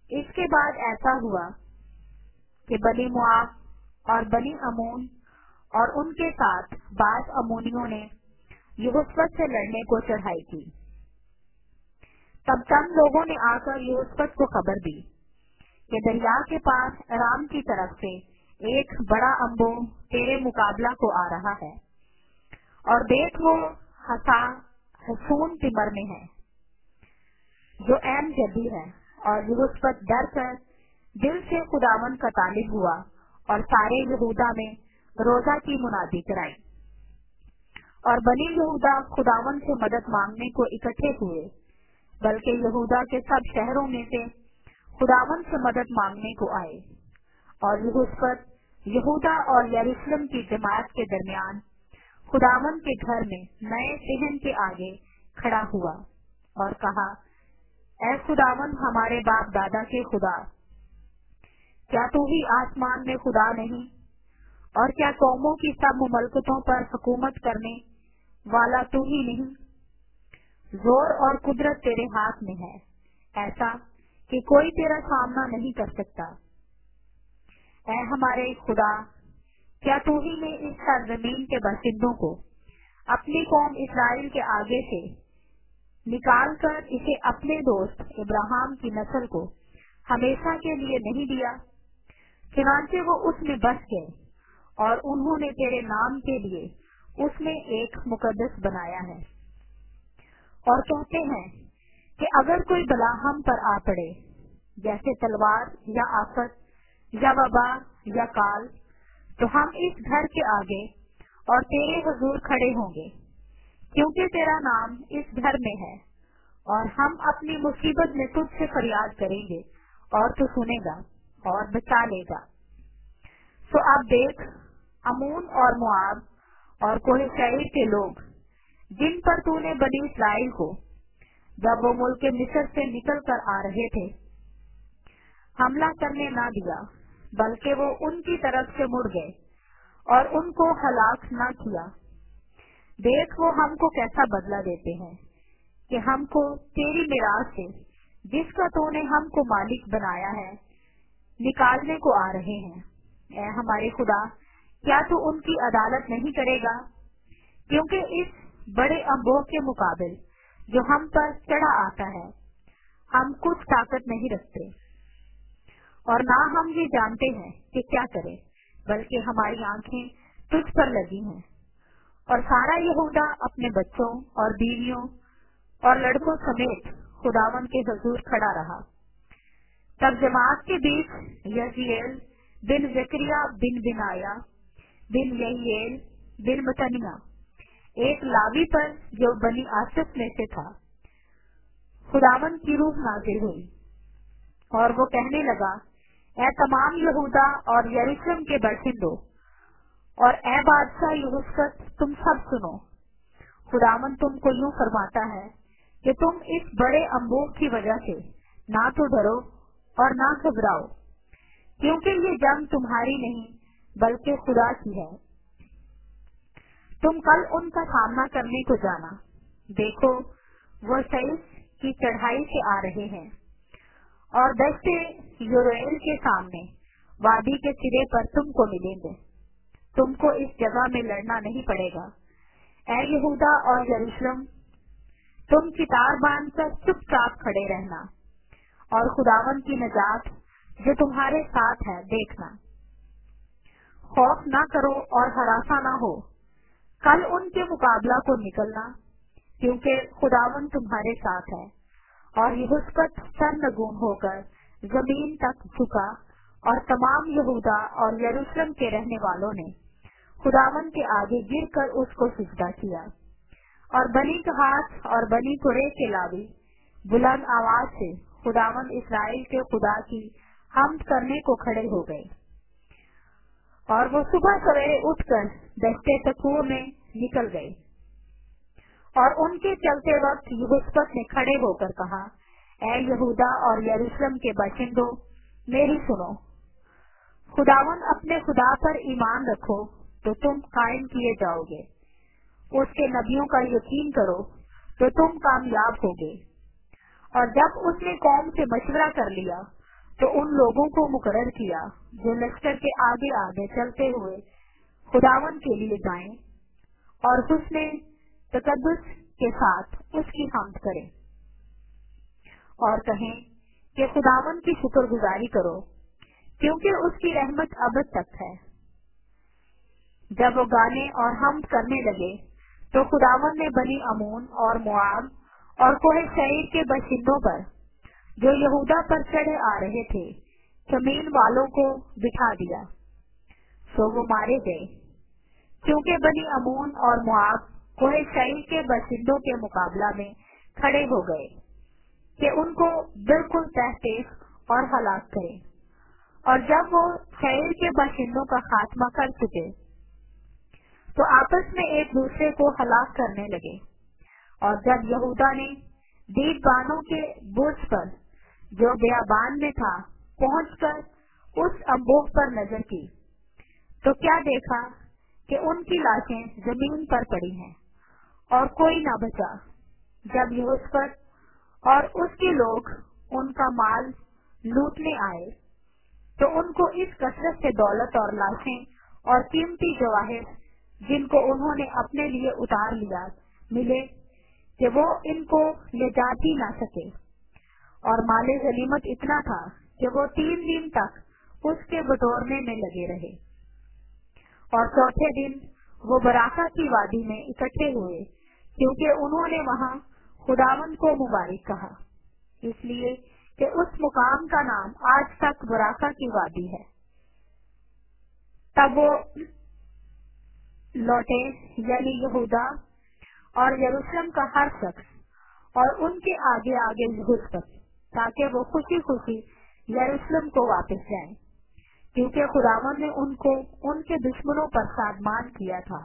اس کے بعد ایسا ہوا کہ بنی مواب اور بنی امون اور ان کے ساتھ بعض امونیوں نے یہوشفت سے لڑنے کو چڑھائی کی۔ تب چند لوگوں نے آ کر یہوشفت کو خبر دی کہ دریا کے پاس ارام کی طرف سے ایک بڑا امبو تیرے مقابلہ کو آ رہا ہے، اور دیکھ وہ حصون تمر میں ہے جو عین جدی ہے۔ اور یہوشفت ڈر کر دل سے خداوند کا طالب ہوا اور سارے یہودا میں روزہ کی منادی کرائی، اور بنی یہودا خداوند سے مدد مانگنے کو اکٹھے ہوئے، بلکہ یہودا کے سب شہروں میں سے خداوند سے مدد مانگنے کو آئے۔ اور یہوشفت یہودا اور یروشلم کی جماعت کے درمیان خداوند کے گھر میں نئے صحن کے آگے کھڑا ہوا اور کہا، اے خداوند ہمارے باپ دادا کے خدا، کیا تو ہی آسمان میں خدا نہیں؟ اور کیا قوموں کی سب مملکتوں پر حکومت کرنے والا تو ہی نہیں؟ زور اور قدرت تیرے ہاتھ میں ہے، ایسا کہ کوئی تیرا سامنا نہیں کر سکتا۔ اے ہمارے خدا، کیا تو ہی نے اس سرزمین کے باشندوں کو اپنی قوم اسرائیل کے آگے سے نکال کر اسے اپنے دوست ابراہیم کی نسل کو ہمیشہ کے لیے نہیں دیا؟ چنانچہ وہ اس میں بس گئے، اور انہوں نے تیرے نام کے لیے اس میں ایک مقدس بنایا ہے، اور کہتے ہیں کہ اگر کوئی بلا ہم پر آ پڑے، جیسے تلوار یا آفت یا وبا یا کال، تو ہم اس گھر کے آگے اور تیرے حضور کھڑے ہوں گے، کیونکہ تیرا نام اس گھر میں ہے، اور ہم اپنی مصیبت میں تجھ سے فریاد کریں گے اور تو سنے گا اور بچا لے گا۔ سو اب دیکھ، امون اور مواب اور کوہ سعیر کے لوگ، جن پر تو نے بنی اسرائیل کو جب وہ ملک مصر سے نکل کر آ رہے تھے حملہ کرنے نہ دیا، بلکہ وہ ان کی طرف سے مڑ گئے اور ان کو ہلاک نہ کیا، دیکھ وہ ہم کو کیسا بدلہ دیتے ہیں کہ ہم کو تیری میراث سے، جس کا تو نے ہم کو مالک بنایا ہے، نکالنے کو آ رہے ہیں۔ اے ہمارے خدا، کیا تو ان کی عدالت نہیں کرے گا؟ کیونکہ اس بڑے امبو کے مقابل جو ہم پر چڑھا آتا ہے ہم کچھ طاقت نہیں رکھتے، اور نہ ہم یہ جانتے ہیں کہ کیا کریں، بلکہ ہماری آنکھیں تجھ پر لگی ہیں۔ اور سارا یہودا اپنے بچوں اور بیویوں اور لڑکوں سمیت خداوند کے حضور کھڑا رہا۔ تب جماعت کے بیچ یزیل بن زکریا بن بنایا بن یہیل بن متنیہ، ایک لاوی پر جو بنی آصف میں سے تھا، خداوند کی روح نازل ہوئی، اور وہ کہنے لگا، اے تمام یہودا اور یروشلم کے باشندوں، اور اے بادشاہ یہوشفت، تم سب سنو، خداوند تم کو یوں فرماتا ہے کہ تم اس بڑے امبو کی وجہ سے نہ تو ڈرو اور نہ گھبراؤ، کیونکہ یہ جنگ تمہاری نہیں بلکہ خدا کی ہے۔ تم کل ان کا سامنا کرنے کو جانا، دیکھو وہ سیس کی چڑھائی سے آ رہے ہیں، اور دشتے یوریل کے سامنے وادی کے سرے پر تم کو ملیں گے، تم کو اس جگہ میں لڑنا نہیں پڑے گا۔ اے یہودا اور یروشلم، تم کتار باندھ کر چپ چاپ کھڑے رہنا، اور خداوند کی نجات جو تمہارے ساتھ ہے دیکھنا۔ خوف نہ کرو اور ہراساں نہ ہو، کل ان کے مقابلہ کو نکلنا، کیونکہ خداوند تمہارے ساتھ ہے۔ اور یہوشفت سرنگون ہو کر زمین تک جھکا، اور تمام یہودا اور یروشلم کے رہنے والوں نے خداوند کے آگے گر کر اس کو سجدہ کیا۔ اور بنی کہات اور بنی قرے کے لاوی بلند آواز سے خداوند اسرائیل کے خدا کی حمد کرنے کو کھڑے ہو گئے، اور وہ صبح سویرے اٹھ کر دشتے تکوہ میں نکل گئے۔ اور ان کے چلتے وقت یہوشفت نے کھڑے ہو کر کہا، اے یہودا اور یروشلم کے باشندوں، میری سنو، خداوند اپنے خدا پر ایمان رکھو تو تم قائم کیے جاؤ گے، اس کے نبیوں کا یقین کرو تو تم کامیاب ہوگے۔ اور جب اس نے قوم سے مشورہ کر لیا تو ان لوگوں کو مقرر کیا جو لشکر کے آگے آگے چلتے ہوئے خداوند کے لیے جائیں اور حسن تقدس کے ساتھ اس کی حمد کریں اور کہیں کہ خداوند کی شکر گزاری کرو کیونکہ اس کی رحمت ابد تک ہے۔ جب وہ گانے اور حمد کرنے لگے تو خداوند نے بنی امون اور مواب اور کوہ سعیر کے باشندوں پر جو یہودا پر چڑھے آ رہے تھے زمین والوں کو بٹھا دیا، سو وہ مارے گئے، کیونکہ بنی امون اور مواب کوہ سعیر کے باشندوں کے مقابلہ میں کھڑے ہو گئے کہ ان کو بالکل تحقیق اور ہلاک کریں۔ اور جب وہ سعیر کے باشندوں کا خاتمہ کر چکے تو آپس میں ایک دوسرے کو ہلاک کرنے لگے۔ اور جب یہودا نے دیب بانوں کے برج پر جو بیابان میں تھا پہنچ کر اس انبوہ پر نظر کی تو کیا دیکھا کہ ان کی لاشیں زمین پر پڑی ہیں اور کوئی نہ بچا۔ جب یہوشافٹ اور اس کے لوگ ان کا مال لوٹنے آئے تو ان کو اس کثرت سے دولت اور لاشیں اور قیمتی جواہر جن کو انہوں نے اپنے لیے اتار لیا ملے کہ وہ ان کو لے جا بھی نہ سکے، اور مال غنیمت اتنا تھا کہ وہ 3 دن تک اس کے بٹورنے میں لگے رہے۔ اور چوتھے دن وہ براقہ کی وادی میں اکٹھے ہوئے کیونکہ انہوں نے وہاں خداوند کو مبارک کہا، اس لیے کہ اس مقام کا نام آج تک براقہ کی وادی ہے۔ تب وہ لوٹے، یعنی یہودا اور یروشلم کا ہر شخص اور ان کے آگے آگے یہوشافٹ، تاکہ وہ خوشی خوشی یروشلم کو واپس جائیں، کیونکہ خداوند نے ان کو ان کے دشمنوں پر سازمان کیا تھا۔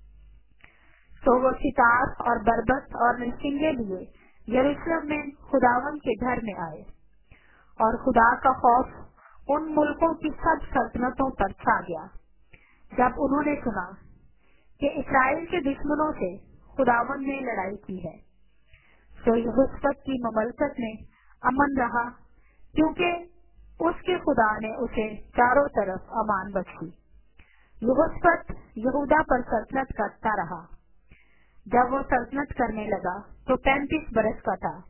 تو وہ ستار اور بربط اور نرسنگے لیے یروشلم میں خداوند کے گھر میں آئے، اور خدا کا خوف ان ملکوں کی سب سلطنتوں پر چھا گیا جب انہوں نے سنا کہ اسرائیل کے دشمنوں سے خداوند نے لڑائی کی ہے۔ تو یہوشافٹ کی مملکت میں امن رہا کیونکہ اس کے خدا نے اسے چاروں طرف امان بخشی۔ یہوشافٹ یہودا پر سلطنت کرتا رہا۔ جب وہ سلطنت کرنے لگا تو 35 برس کا تھا،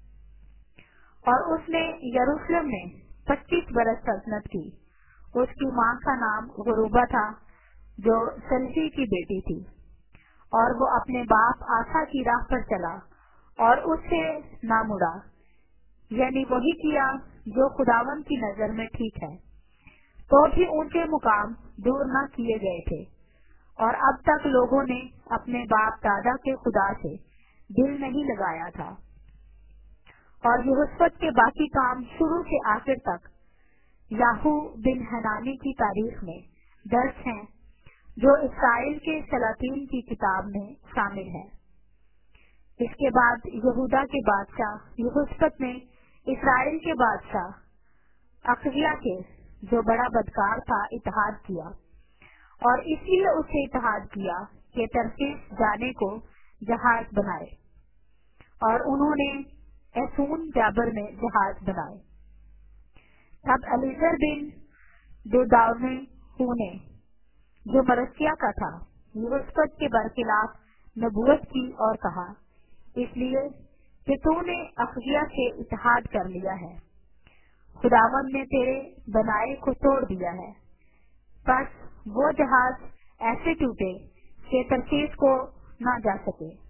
اور اس نے یروشلم میں 25 برس سلطنت کی۔ اس کی ماں کا نام غروبہ تھا جو سلفی کی بیٹی تھی، اور وہ اپنے باپ آسا کی راہ پر چلا اور اس سے نہ مڑا، یعنی وہی کیا جو خداوند کی نظر میں ٹھیک ہے، تو بھی اونچے مقام دور نہ کیے گئے تھے، اور اب تک لوگوں نے اپنے باپ دادا کے خدا سے دل نہیں لگایا تھا۔ اور یہوشافٹ کے باقی کام شروع سے آخر تک یاہو بن حنانی کی تاریخ میں درج ہیں، جو اسرائیل کے سلاطین کی کتاب میں شامل ہے۔ اس کے بعد یہودا کے بادشاہ یہوشافٹ نے اسرائیل کے بادشاہ اخزیہ کے، جو بڑا بدکار تھا، اتحاد کیا، اور اس لیے اسے اتحاد کیا کہ ترسیس جانے کو جہاز بنائے، اور انہوں نے ایسون جابر میں جہاز بنائے۔ تب الیزر بن دوداونے نے، جو مرثیہ کا تھا، یہوشافٹ کے برخلاف نبوت کی اور کہا، اس لیے کہ تو نے اخزیہ سے اتحاد کر لیا ہے، خداوند نے تیرے بنائے کو توڑ دیا ہے۔ بس وہ جہاز ایسے ٹوٹے کہ ترسیس کو نہ جا سکے۔